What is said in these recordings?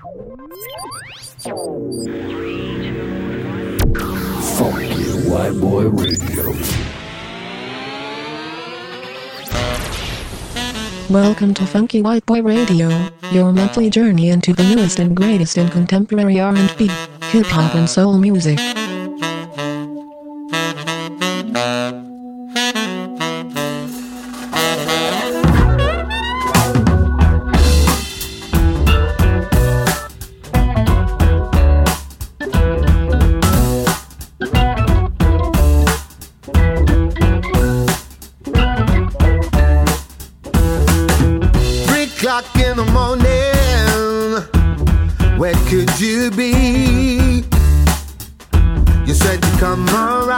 Funky White Boy Radio. Welcome to Funky White Boy Radio, your monthly journey into the newest and greatest in contemporary R&B, hip-hop and soul music. In the morning, where could you be? You said you come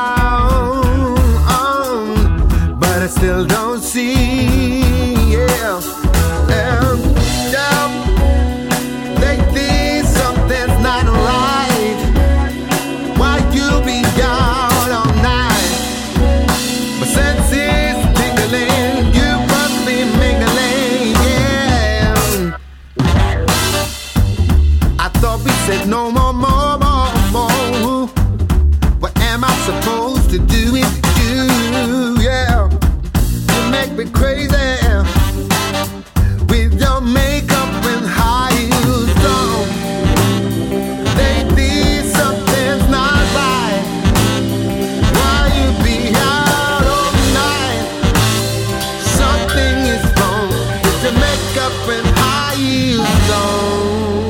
around, but I still don't see. Yeah, lately something's not right. Why you be down all night? My senses tingling, you must be mingling. We said no more. What am I supposed to do with you? Yeah, you make me crazy with your makeup and high heels on. Lately something's not right. Why you be out all night? Something is wrong with your makeup and high heels on.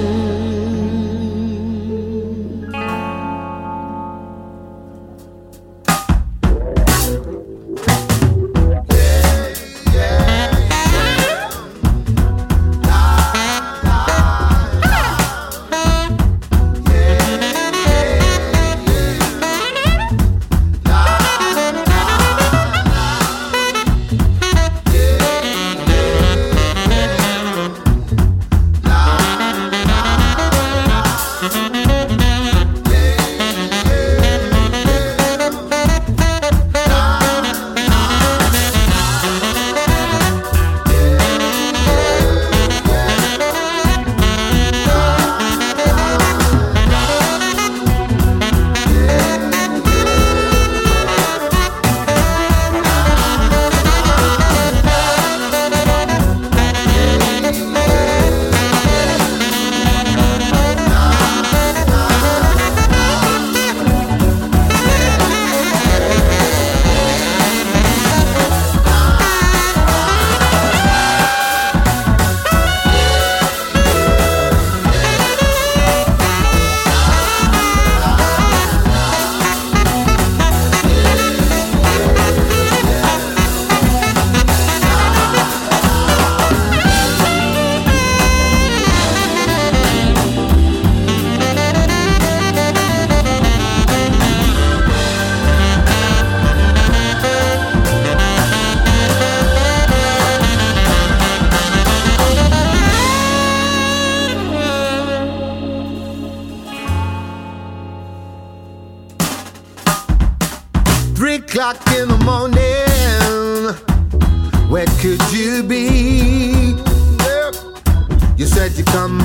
O'clock in the morning, where could you be? You said you come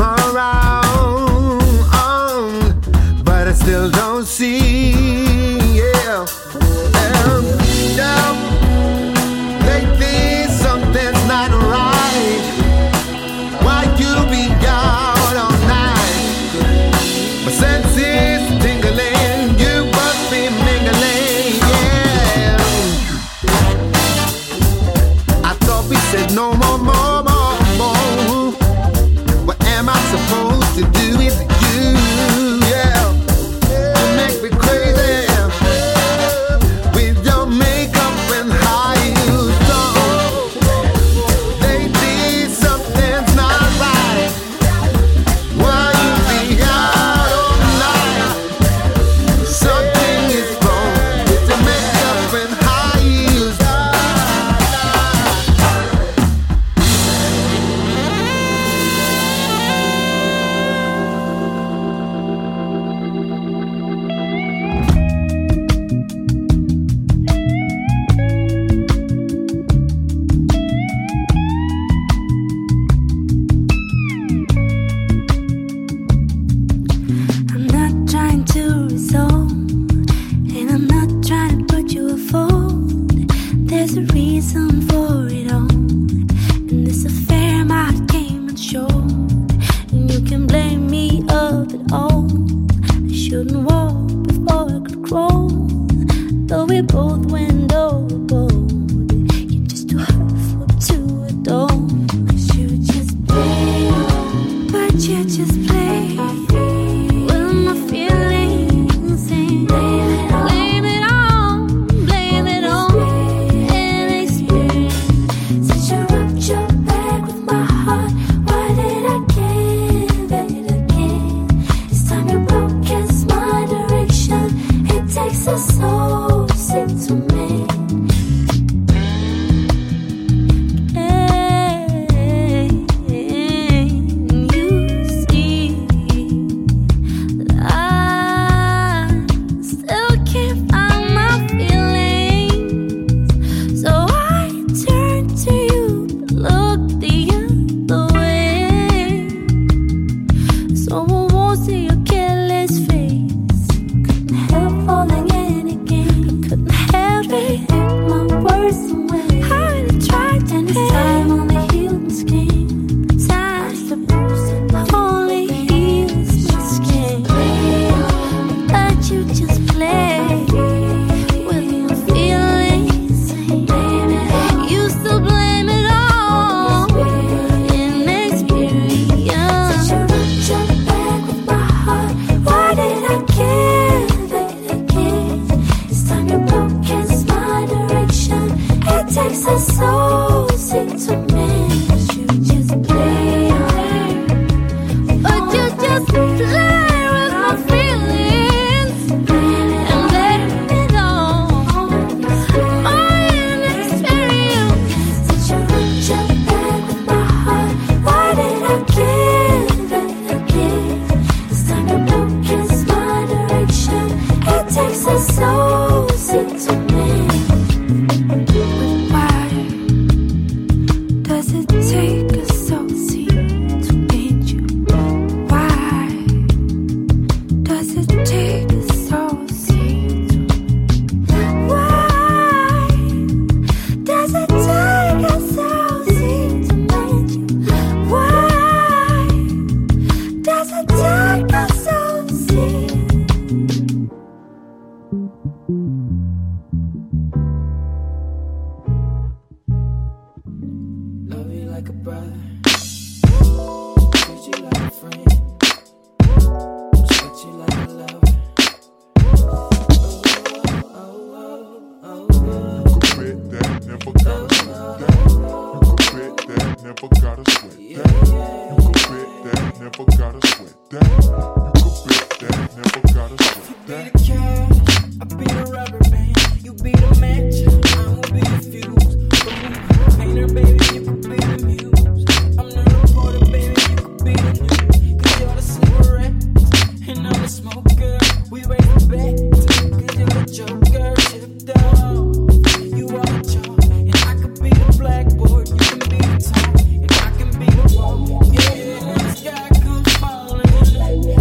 around, but I still don't see. Yeah, lately something's not right. Why you be down all night? My senses tingling, you must be mingling. Yeah, I thought we said no more. What am I supposed to do with you? Yeah, you make me crazy. can blame me of it all. I shouldn't walk before I could crawl. Though we both went overboard, you're just too hurtful to adore. 'Cause you just play, but you just play with my feelings and blame it on inexperience. Since you rubbed your back with my heart, why did I give it again? This time you broke against my direction. It takes a soul to me. Hey, you see that I still can't find my feelings, so I turn to you, look the other way. Someone won't see your careless face. Couldn't help falling in again. Couldn't help it. My words away. I tried to, and this time only healed my skin. Time to bruise only heals my skin. But you just play with my feelings. You still blame it on inexperience. You rubbed your back with my heart. Why did I give it again? This time you broke against my direction. It takes a soul to me. You just play, but you just play with my feelings and blame it on inexperience. Since you rubbed your back with my heart, why did I give it again? This time you broke against my direction. It takes a soul to me. Why does it take a soul to meet you? Why does it take a soul to? Why does it take a soul to meet you? Why does it take a soul to? Love you like a brother, treat you like a friend, respect you like a lover. You could bet that, never gotta sweat that. You could bet that, never gotta sweat that. You could bet that, never gotta sweat that. You could bet that, never gotta sweat that. Be the cash, I be the rubber band. You be the match, I will be the fuse. Painter, baby, you could be the muse. I'm the reporter, baby, you could be the news. 'Cause you're the cigarette, and I'm the smoker. We raise the bet, 'cause you're the joker. Chipped off, you are the chalk. And I could be the blackboard, you can be the top. And I can be the wall, yeah. When the sky comes falling,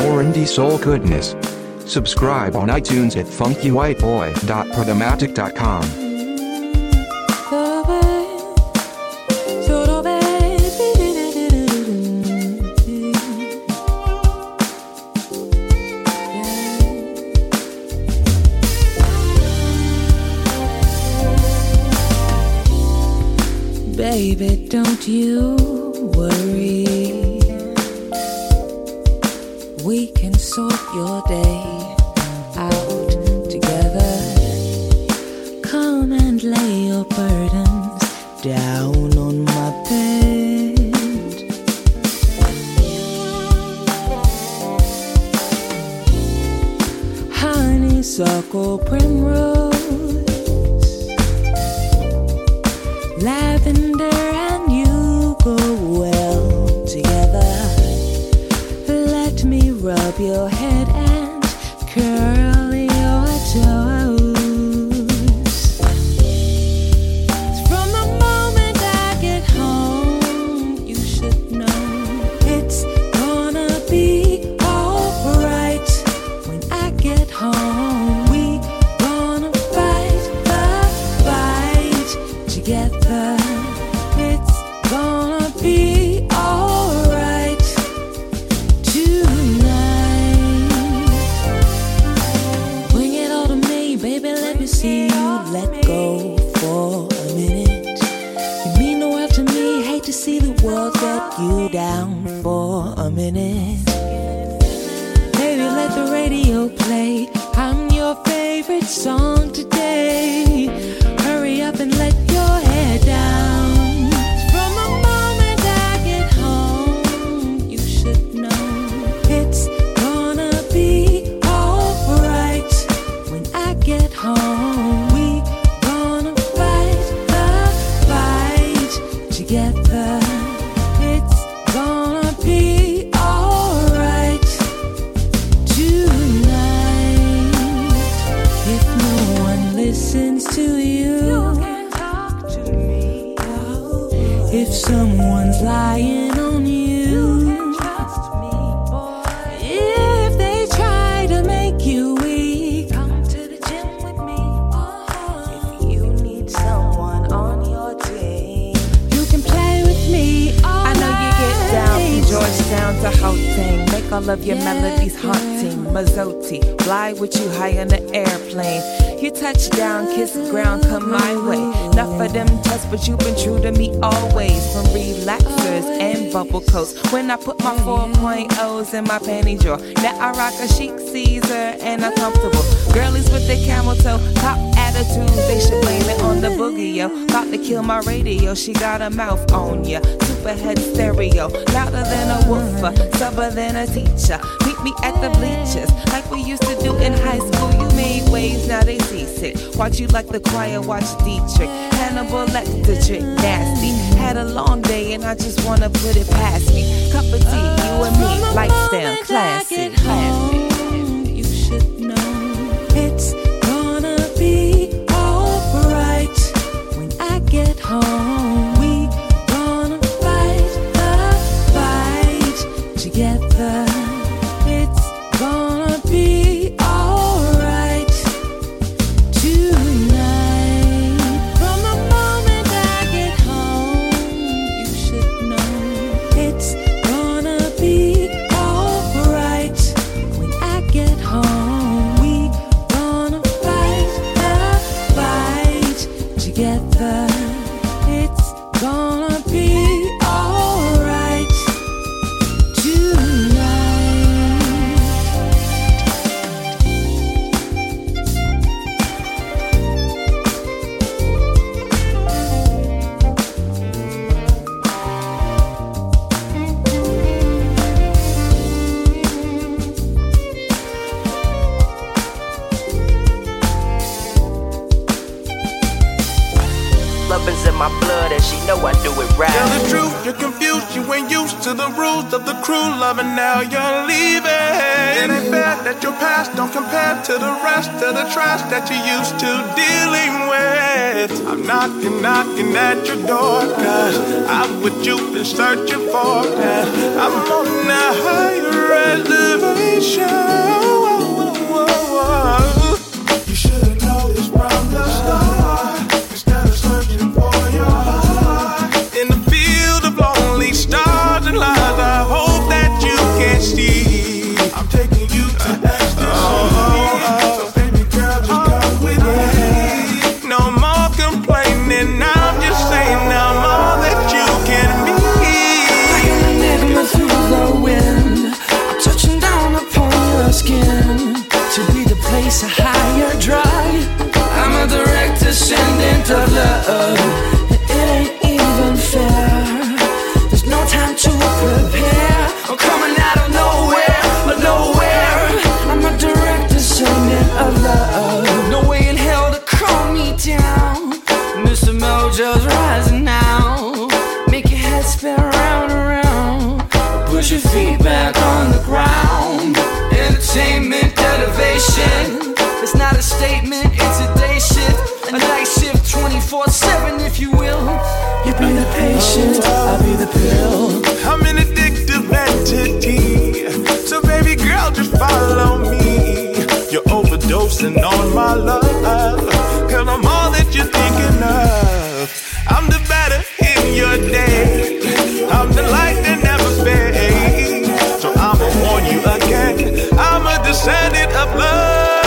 more indie soul goodness. Subscribe on iTunes at funkywhiteboy.podomatic.com. Baby, don't you worry. We can sort your day out together. Come and lay your burdens down on my bed. Honeysuckle, primrose, lavender and you go well together. Let me rub your head and curl your toes. From the moment I get home, you should know it's gonna be alright. When I get home, we gonna fight the fight together. It's gonna be alright tonight. Bring it all to me, baby, let me see you let go for a minute. You mean the world to me, hate to see the world let you down for a minute. Baby, let the radio play, I'm your favorite song today. Hurry up and let your hair down. From the moment I get home, you should know it's gonna be alright. When I get home, we gonna fight the fight together. It's gonna be alright tonight. If no one listens to you, if someone's lying on you, if they try to make you weak, come to the gym with me. If you need someone on your team, you can play with me all I know you get down from night. Georgetown to Gauteng. Make all of your melodies haunting. Mazzotti, fly with you high on the airplane. You touch down, kiss ground, come my way. Enough of them tests, but you've been true to me always. From relaxers and bubble coats. When I put my 4.0s in my panty drawer. Now I rock a chic Caesar and I'm comfortable. Girlies with their camel toe, top attitudes, they should blame it on the boogie, yo. Thought to kill my radio, she got a mouth on ya. Superhead stereo, louder than a woofer, subber than a teacher. Meet me at the bleachers, like we used to do in high school. You made waves, now they seasick. Watch you like the choir, watch Dietrich. Hannibal Lecter trick, nasty. Had a long day and I just wanna put it past me. Cup of tea, you and me, lights down, classy, classy. You should know it's gonna be alright. When I get home, we gonna fight the fight together. It's gonna be alright tonight. From the moment I get home, you should know it's gonna be alright. When I get home, we gonna fight the fight together. It's gonna be alright tonight. Loving's in my blood and she know I do it right. Tell the truth, you're confused, you ain't used to the rules of the crew. Loving now, you're leaving. It ain't fair that your past don't compare to the rest of the trash that you used to dealing with. I'm knocking at your door, 'cause I'm what you've been searching for, and I'm on a higher reservation. You should've noticed from the start, instead of searching for your heart. In the field of lonely stars and lies, I hope that you can see. I'm taking you to ecstasy, so baby girl, just come with me. No more complaining, I'm just saying I'm all that you can be. Like an enigma through the wind, I'm touching down upon your skin. To be the place of higher drive, I'm a direct descendant of love. It ain't even fair, there's no time to prepare. I'm coming out of nowhere, but nowhere. I'm a direct descendant of love. No way in hell to calm me down. Mr. Mojo's rising now. Make your head spin round and round. Push your feet back on the ground. Entertainment, elevation. It's not a statement, it's a day shift. A night shift, 24/7 if you will. You be the patient, I'll be the pill. I'm an addictive entity, so baby girl, just follow me. You're overdosing on my love, 'cause I'm all that you're thinking of. I'm the better in your day, I'm the light that never fades. So I'ma warn you again, I'm a descendant of love.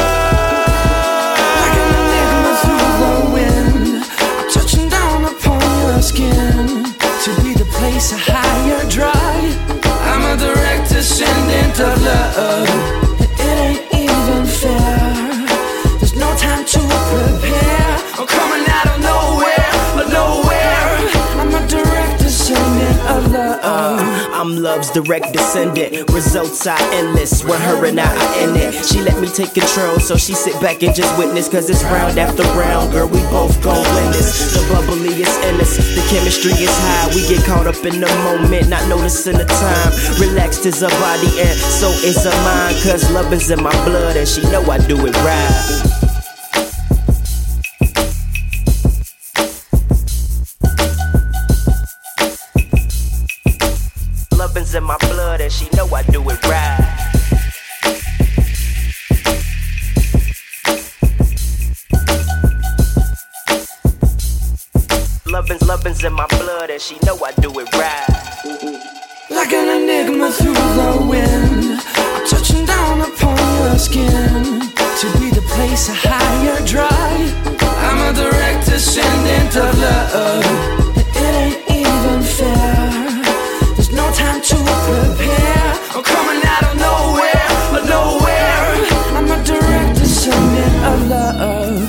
Like an enigma through the wind, I'm touching down upon your skin. To be the place of higher drive, I'm a direct descendant of love. It ain't even fair, there's no time to prepare. I'm coming out of nowhere, but nowhere. I'm a direct descendant of love. I'm love's direct descendant. Results are endless. With her and I in it. She let me take control, so she sit back and just witness. 'Cause it's round after round, girl, we both gon' win this. The bubbly is endless, the chemistry is high. We get caught up in the moment, not noticing the time. Relaxed is her body and so is her mind. 'Cause love is in my blood and she know I do it right. Lovin's in my blood and she know I do it right. Lovin's in my blood and she know I do it right. Like an enigma through the wind, I'm touching down upon your skin. To be the place of higher drive, I'm a direct descendant of love. It ain't even fair, there's no time to prepare. I'm coming out of nowhere, but nowhere. I'm a direct descendant of love.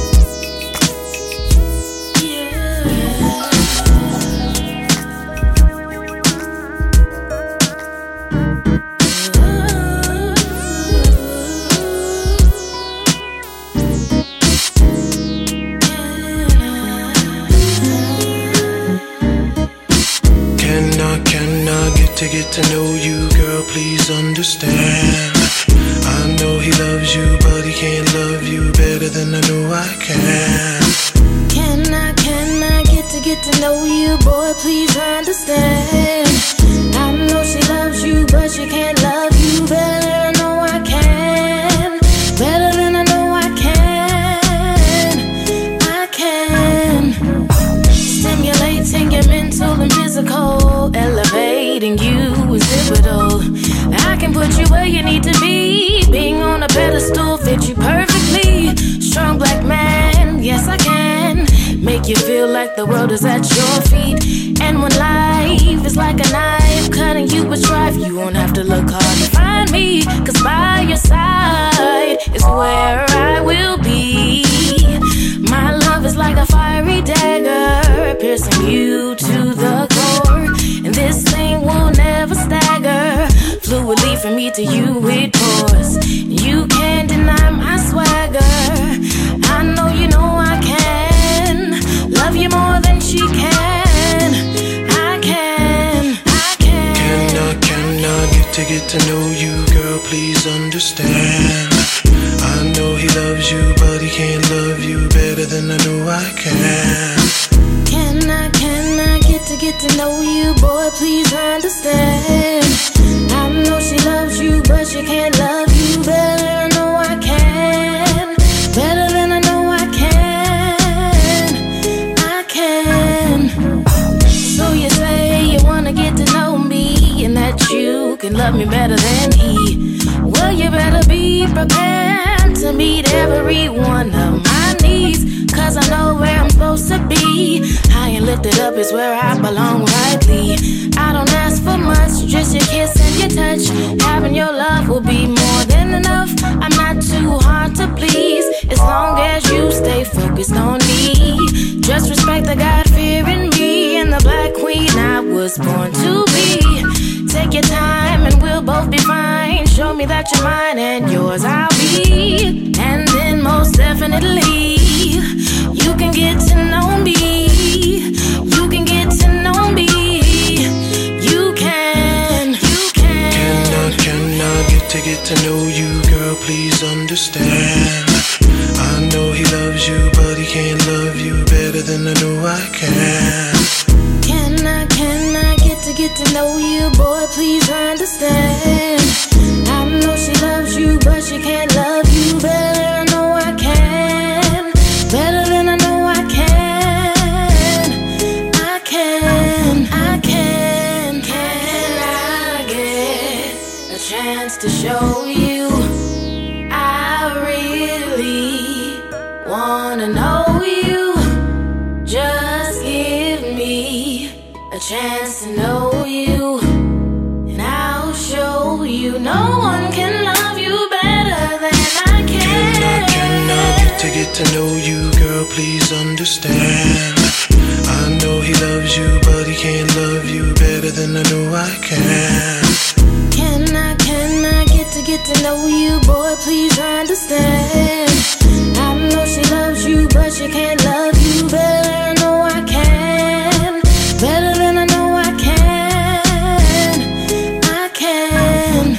To get to know you, girl, please understand. I know he loves you, but he can't love you better than I know I can. Can I get to know you, boy, please understand. I know she loves you, but she can't love you better than I know I can. Better than I know I can. I can. Stimulating your mental and physical, elevating you is pivotal. I can put you where you need to be. Being on a pedestal fits you perfectly. Strong black man, yes I can. Make you feel like the world is at your feet. And when life is like a knife cutting you with strife, you won't have to look hard to find me. 'Cause by your side is where I will be. My love is like a fiery dagger, piercing you to the core. And this thing will never stagger. Fluidly from me to you it pours. You can't deny my swagger. I know you know I can love you more than she can. I can. Can I get to get to know you, girl, please understand. I know he loves you, but he can't love you better than I know I can. Can I get to know you, boy, please understand. I know she loves you, but she can't love you better than I know I can. Better than I know I can. I can. So you say you wanna get to know me, and that you can love me better than he. Well, you better be prepared to meet every one of my needs, 'cause I know where I'm supposed to be. High and lifted up is where I belong rightly. I don't ask for much, just your kiss and your touch. Having your love will be more than enough. I'm not too hard to please, as long as you stay focused on me. Just respect the God-fear in me and the black queen I was born to be. Take your time and we'll both be fine. Show me that you're mine and yours I'll be. And then most definitely you can get to know me. You can get to know me. You can. Cannot get to know you, girl, please understand. I know he loves you, but he can't love you better than I know I can. Can I get to know you, boy, please understand. I know she loves you, but she can't love you better than I know I can. Better than I know I can. I can. Can I get a chance to show you I really wanna know you? Just give me a chance to know you, and I'll show you no one can love you better than I can. Cannot get to know you, girl, please understand. I know he loves you, but he can't love you better than I know I can. Can I get to know you, boy, please understand. I know she loves you, but she can't love you better than I know I can. Better than I know I can. I can.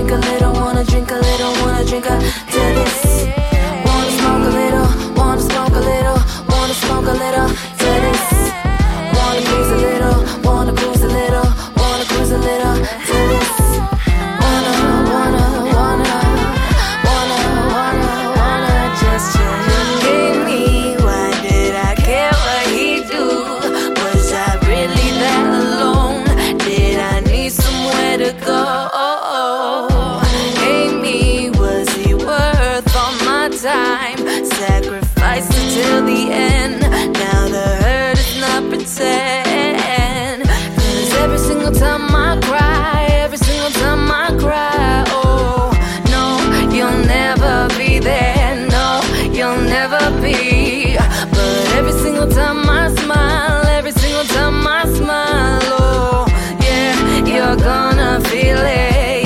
drink a little, wanna drink a little, wanna drink a to this. Wanna smoke a little, wanna smoke a little, wanna smoke a little to this. Wanna cruise a little, wanna cruise a little, wanna cruise a little to this. Wanna just gave me. Why did I care what he do? Was I really that alone? Did I need somewhere to go? Hate me, was he worth all my time? Sacrificed until the end. Now the hurt is not pretend. 'Cause every single time I cry, every single time I cry, oh no, you'll never be there. No, you'll never be. But every single time I smile, every single time I smile, oh yeah, you're gonna feel it.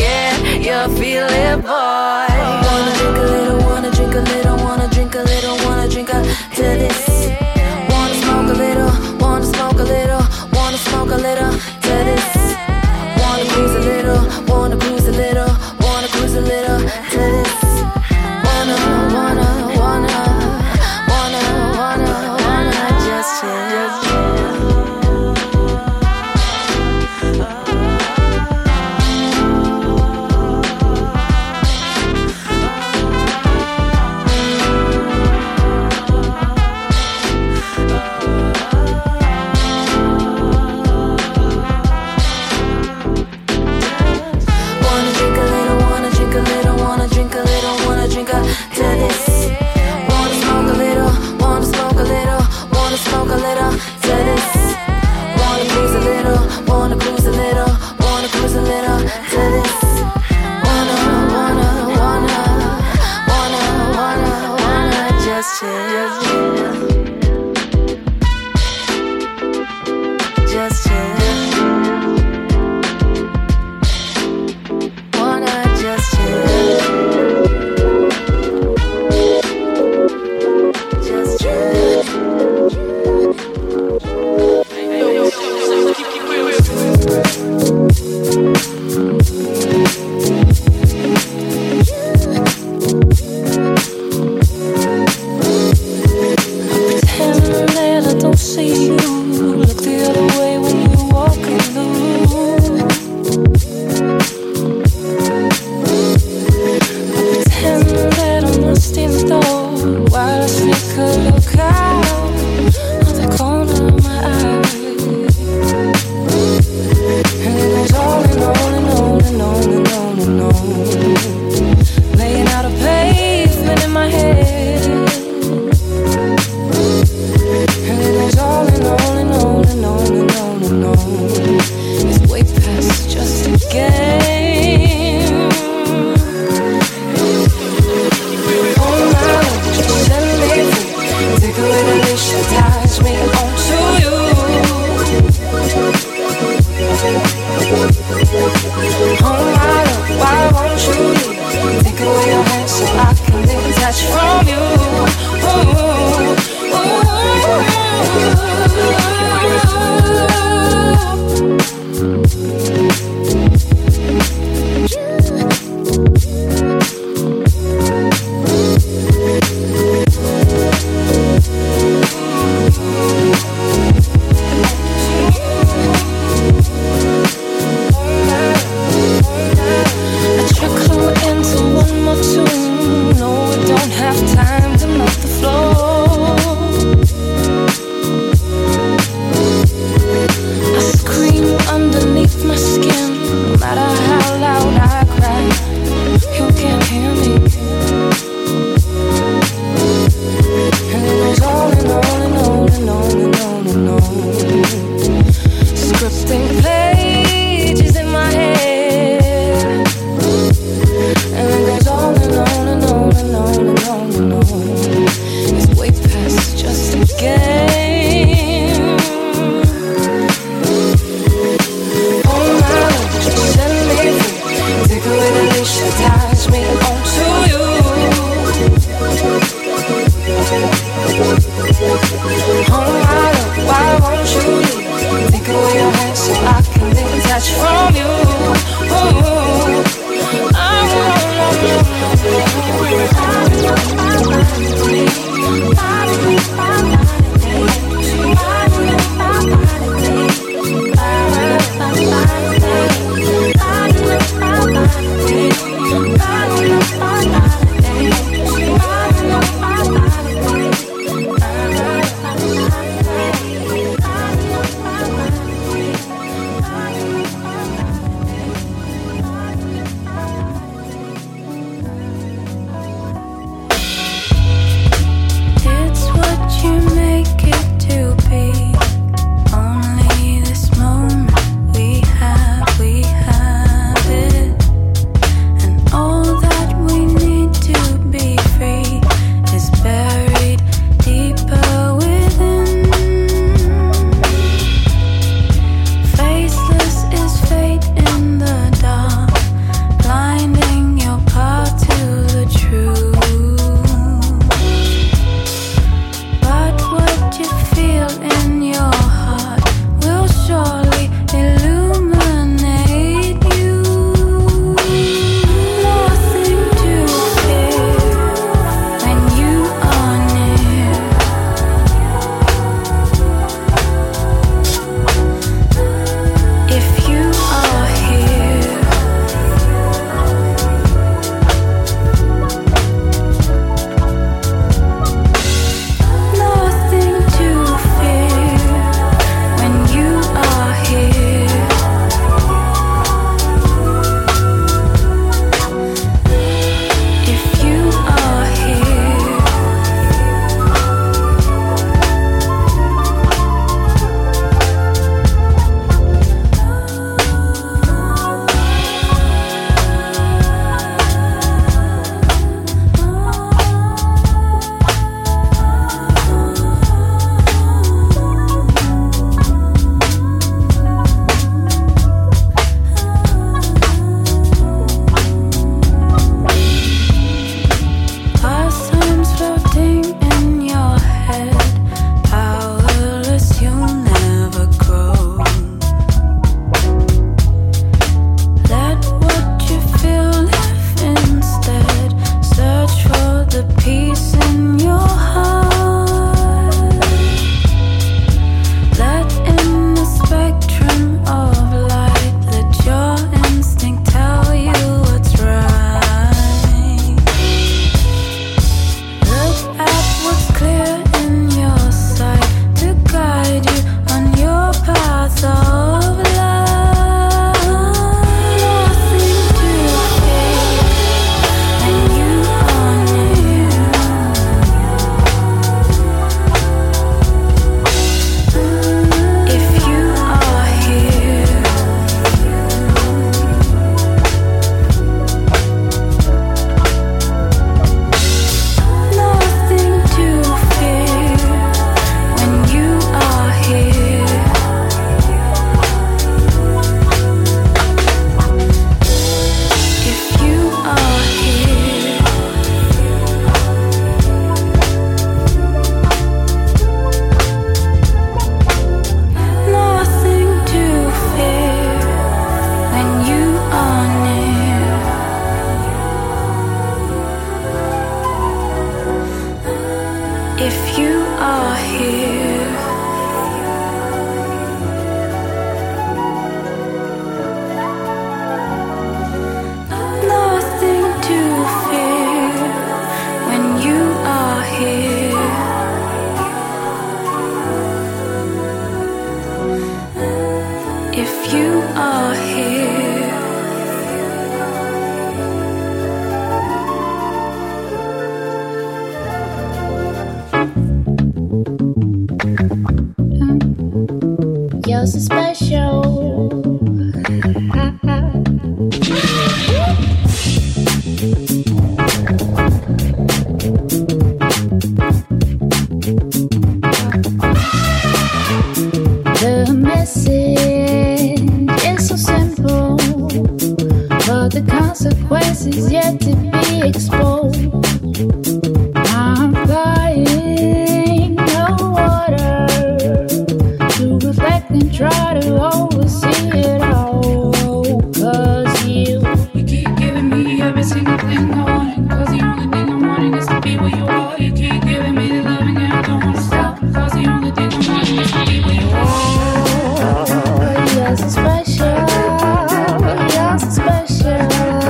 but the consequences yet to be exposed. I'm flying no water to reflect and try to oversee it all. 'Cause you keep giving me every single thing I want. 'Cause the only thing I'm wanting is to be where you are. You keep giving me the loving and I don't wanna stop. 'Cause the only thing I'm wanting is to be where you are. You're so special. You're so special.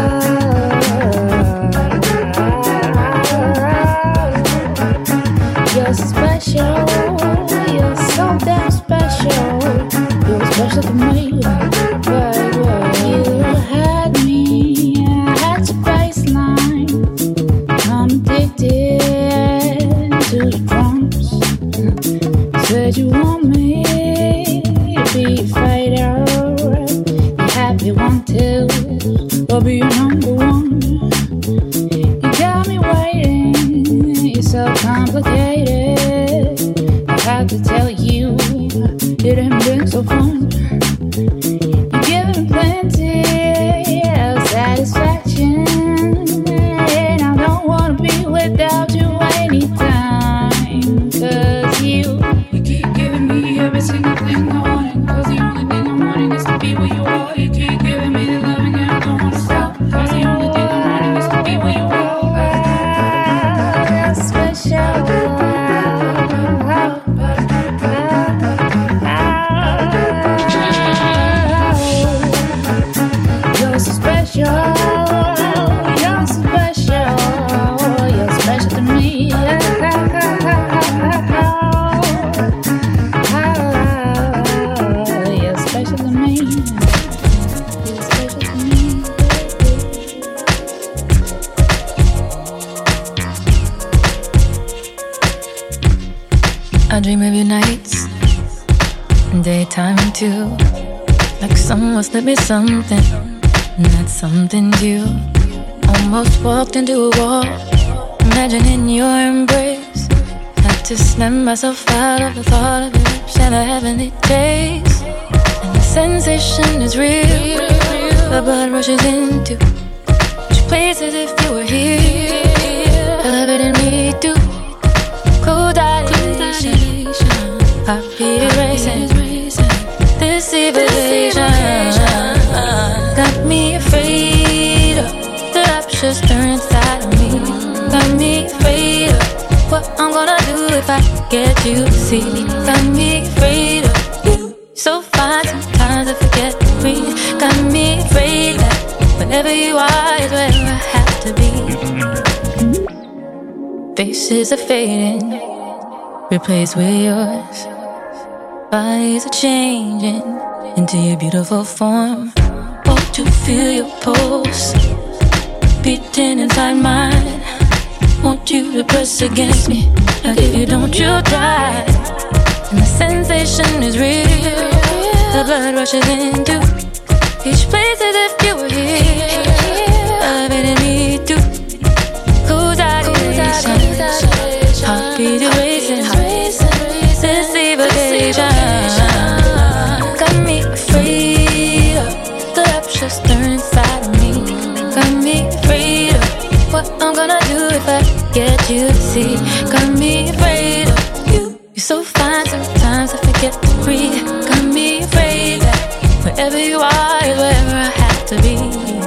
You're so special. You're so damn special. You're special to me, baby. You had me at your baseline. I'm addicted to the drums. Said you want me to be a fighter. You happy one too. I'll be your number one. You got me waiting. You're so complicated. I have to tell you, it ain't been so fun. You're giving plenty of satisfaction, and I don't wanna be without you anytime. 'Cause you keep giving me every single thing I want. 'Cause the only thing I'm wanting is to be where you are. You keep giving me the loving and I don't wanna stop. 'Cause the only thing I'm wanting is to be where you are. You're special. You're so special. You're so special. You're special to me. You're special to me. You're special to me. I dream of your nights, daytime too. Like someone slipped me something, and that something you almost walked into a wall. Imagining your embrace, had to snap myself out of the thought of your lips and the heavenly taste. And the sensation is real, the blood rushes into each place as if you were here. Elevating me to cold dilation, heartbeat erasing this civilization. Got me afraid of the rapture stirring inside of me. Got me afraid of what I'm gonna do if I get you to see. Got me afraid of you, so fine sometimes I forget to breathe. Got me afraid that whenever you are is where I have to be. Faces are fading, replaced with yours. Bodies are changing into your beautiful form. Want to feel your pulse beating inside mine. Want you to press against me, like if you don't, you'll die. And the sensation is real, the blood rushes into each place as if you were here. Elevating me to cold dilation, heartbeat erasing this evocation. Got me afraid of the rapture stirring inside of me. Got me afraid of what I'm gonna do if I get you to see. Got me afraid of you, you're so fine sometimes I forget to breathe. Got me afraid that wherever you are is wherever I have to be.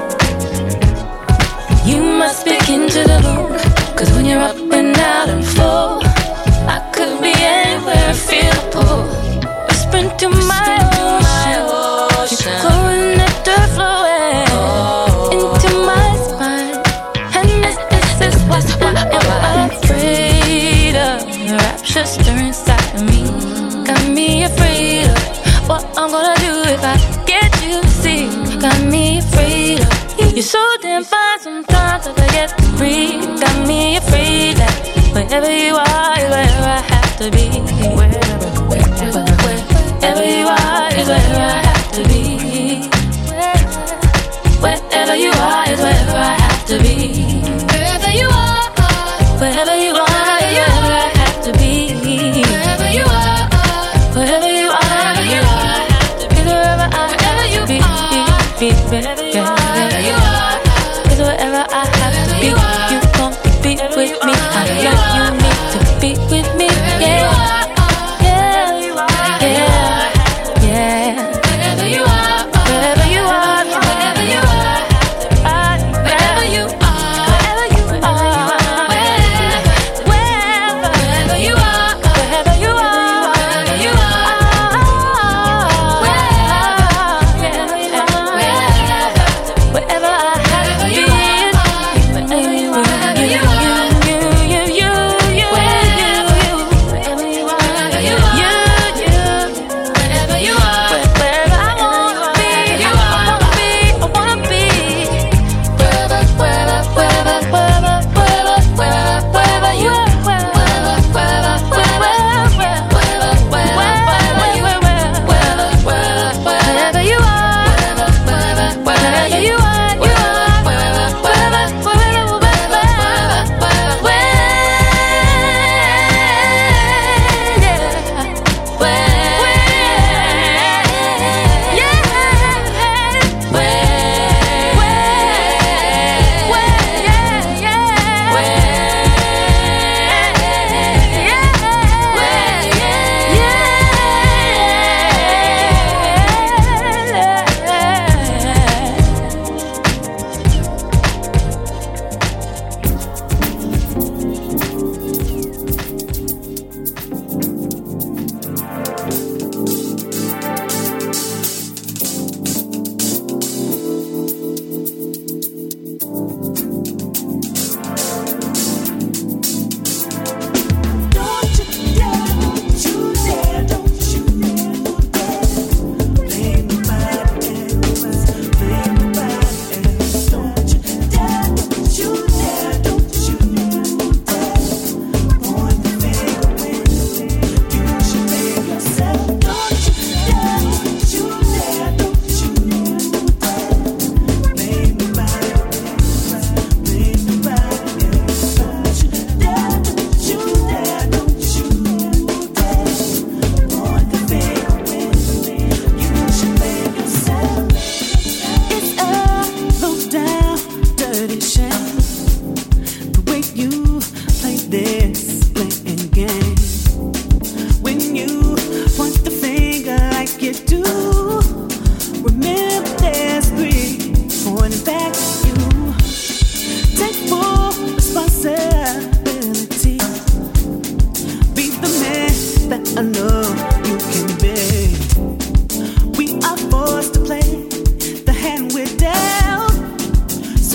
You must begin to the moon, 'cause when you're up and out and full, I could be anywhere I feel a pull. Whispering to my ocean, you're glowing nectar flowing into my spine. And this is what I'm afraid of. The rapture stirring inside of me. Got me afraid of what I'm gonna do if I get you to see. Got me afraid of you, you're so damn fine sometimes I forget to breathe. Got me afraid that wherever you are is where I have to be. Wherever you are is where I have to be. Wherever you are is wherever I have to be. Wherever you are, wherever you are is wherever I have to be. Wherever you are, wherever you are is wherever I have to be. Wherever you are, wherever you are.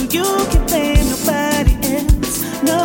you can blame nobody else. No.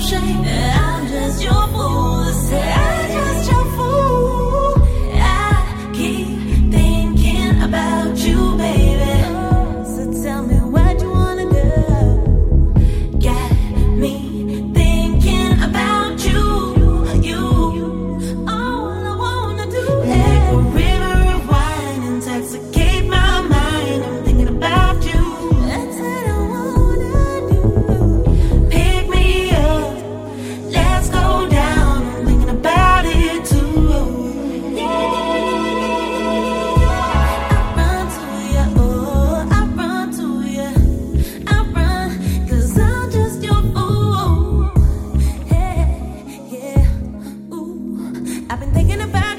shame. I'm just your fool. Say I'm just your fool. I keep thinking about you, baby. So tell me what you wanna do. Got me thinking about you. All I wanna do is like a river of wine, intoxicate my mind. I'm thinking about you. That's what I wanna do. Pick me up, let's go down. I'm thinking about it too. I run to you, oh, I run to you. I run, 'cause I'm just your fool. Yeah, yeah, ooh. I've been thinking about